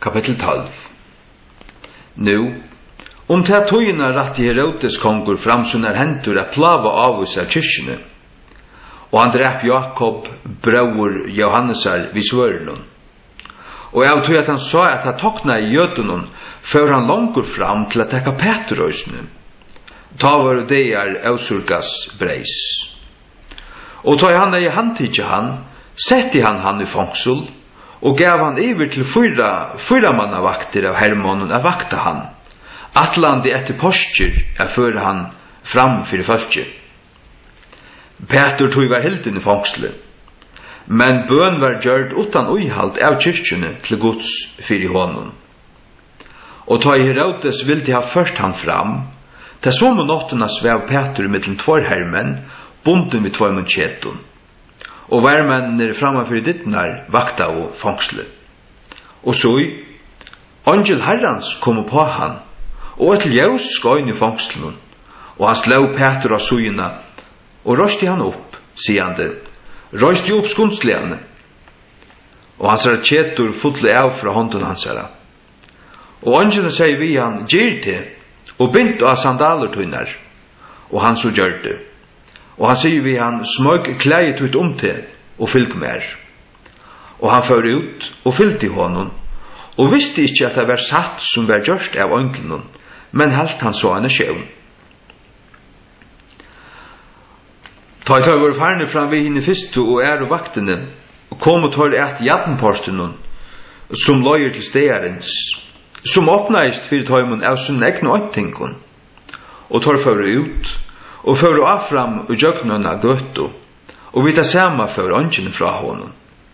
Kapitel 12. Nu, ta tøyina ratti Herodes kongur fram sunnar hendur at plava avus av kyrkjene, og han drep Jakob, bror Johannesar, vid svørnun. Og av tøy at han sa at han tokna i jødunun, før han langur fram til at tekka Petrøysnu. Ta var deir ausurgas breis. Og tøy han ei handtidja han, setti han i fångsel, og gav han iver til fyra mannavakter av Hermonen av vakta han. Atlandi etter postjer føre han fram fyrir fölkje. Peter tog var helden i fångsle, men bøn var gjørd utan uihalt av kyrkjene til Guds fyrir honom. Og ta i Herodes vildi ha først han fram, til som nottena svev Peter mittlen tvår hermen, bunden vid tvår munkjetun. Og værmennene framfor dittnar vakta og fångsle. Og så angel herrans kom på han, og et ljøs skøyn i fångslen, og han slå Peter av suyna, og røsti han opp, siande, røsti opp skundslegane, og han ser kjetur fulle av fra hånden hans herra. Og angelen sier vi han, gir det, og bint av sandaler tøynar, og han så gjør det. Og han sier vi han, smøg kleiet ut til, og fylg mer. Og han fører ut, og fylgte honom, og visste ikke at det var satt som var gjørst av ønklen, men helt han så en sjøvn. Ta i tøy var farne fram vi henne fyrstu og vaktene, og kom og tøy et jattenporsten, som løyer til stegarens, som åpneist fyrir tøymon av sin egn og øyntinkon, og tøy fører ut, og fører av fram og jøknen av gøtto, og vita sama for ønskjene fra honom.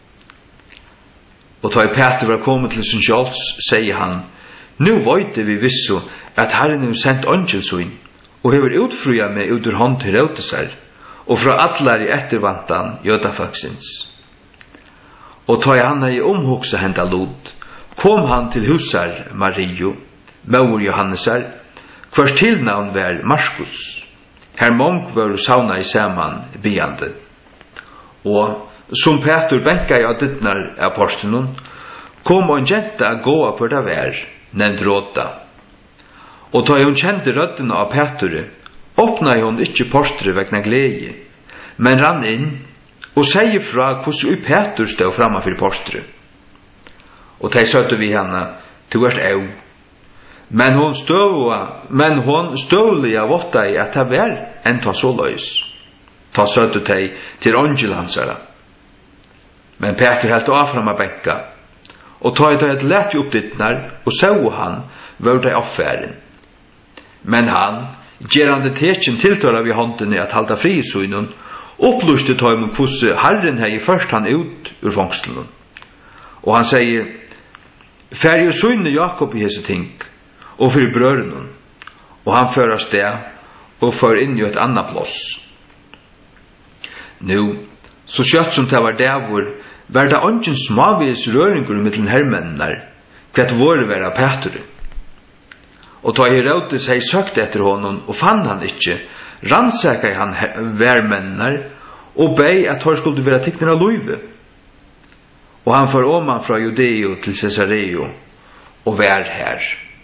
Og ta i Peter var kommet til sin kjøls, sier han, nu vøyte vi vissu at Herren har sendt ønskjelsøyn, og hever utfruja med ut ur hånd til Herodesar, og fra atlar i ettervantan jødafaksins. Og ta i han i omhoksa henda lod, kom han til husar Mario, mor Johannesar, hver tilnavn var Markus. Her mong var sauna i saman biande. Og som Peter benka i dittnar av porstenun, kom en jenta a gåa for det vær, nevnt Råda. Og ta hun kjente røddene av Peter, åpna hun ikkje porstret vegna glede, men rann inn, og sier fra hvordan Peter stod framme for porstret. Og de søtte vi henne, til hvert au. Men hon støvliga votta i at det var enn ta så løys. Ta søtte de til angel hansara. Men Peter helt av fram av benka, og ta i det lett opp dittnar, og så han var det affæren. Men han, gerande tekjen tiltala vi hånden i at halda fri i synen, opplyste ta om hvordan Herren hei først han ut ur fångslen. Og han sier, fær jo syne Jakob i hese ting, og fyrir brøren, og han fører sted, og fører inn i et annet plass. Nu, så kjøtt som det var devor, var det ongen smavis røringur mittlen hermennene, kvett våre var av Peter. Og ta Herodes hei søkt etter honom, og fann han ikkje, rannsaka han værmennene, og bei at han skulle være tikkner av løyve. Og han får åman fra Judeo til Cesareo, og vær her.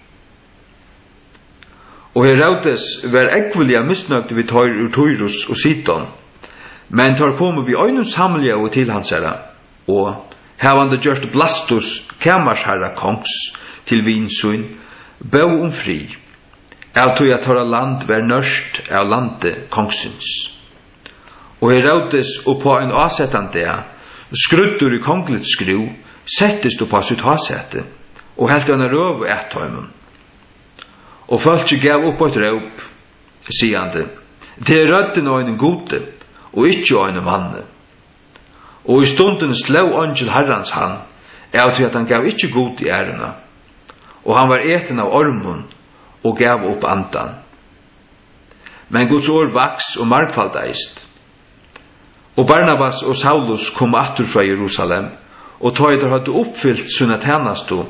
Og Herodes var ekvelia misnøgd vid Tyrus og Sidon, men tar komme vi øynens samlige og til hans herra, og hevande gjørst Blastus, kamarsherra kongs, til vinsøyn, bau fri, av tog at høra land var nørst av landet kongsins. Og Herodes oppa en avsettande, skruddur i konglet skru, settest oppa sitt avsette, og helt anna røv og etthøymon. Og folk gav opp et røp, siande, det rødden og en gode, og ikkje og en manne. Og i stunden slå angel herrans han, av til at han gav ikkje god i ærena, og han var eten av ormen, og gav opp andan. Men Guds år vaks og markfaldeist. Og Barnabas og Saulus kom atter fra Jerusalem, og tøyder hadde oppfyllt sina tjenasto,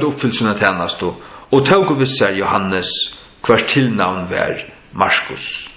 og tog vissar Johannes, hvert tilnavn var Markus.